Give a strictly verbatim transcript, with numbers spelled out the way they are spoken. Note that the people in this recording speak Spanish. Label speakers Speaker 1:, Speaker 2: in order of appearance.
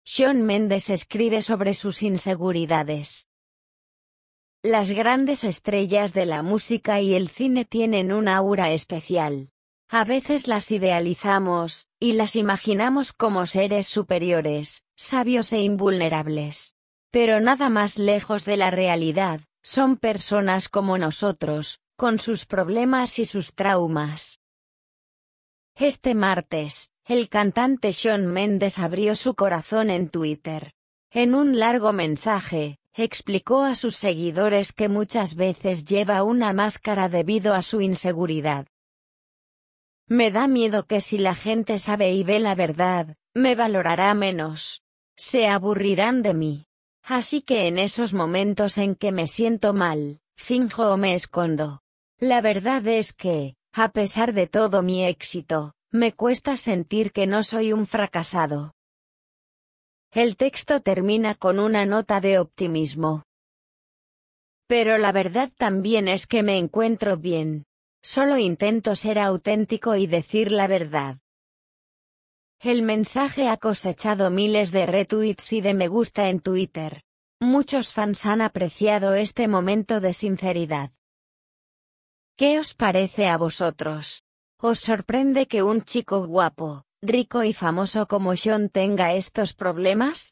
Speaker 1: Shawn Mendes escribe sobre sus inseguridades. Las grandes estrellas de la música y el cine tienen un aura especial. A veces las idealizamos, y las imaginamos como seres superiores, sabios e invulnerables. Pero nada más lejos de la realidad, son personas como nosotros, con sus problemas y sus traumas. Este martes, el cantante Shawn Mendes abrió su corazón en Twitter. En un largo mensaje, explicó a sus seguidores que muchas veces lleva una máscara debido a su inseguridad. Me da miedo que si la gente sabe y ve la verdad, me valorará menos. Se aburrirán de mí. Así que en esos momentos en que me siento mal, finjo o me escondo. La verdad es que, a pesar de todo mi éxito, me cuesta sentir que no soy un fracasado. El texto termina con una nota de optimismo. Pero la verdad también es que me encuentro bien. Solo intento ser auténtico y decir la verdad. El mensaje ha cosechado miles de retweets y de me gusta en Twitter. Muchos fans han apreciado este momento de sinceridad. ¿Qué os parece a vosotros? ¿Os sorprende que un chico guapo, rico y famoso como Shawn tenga estos problemas?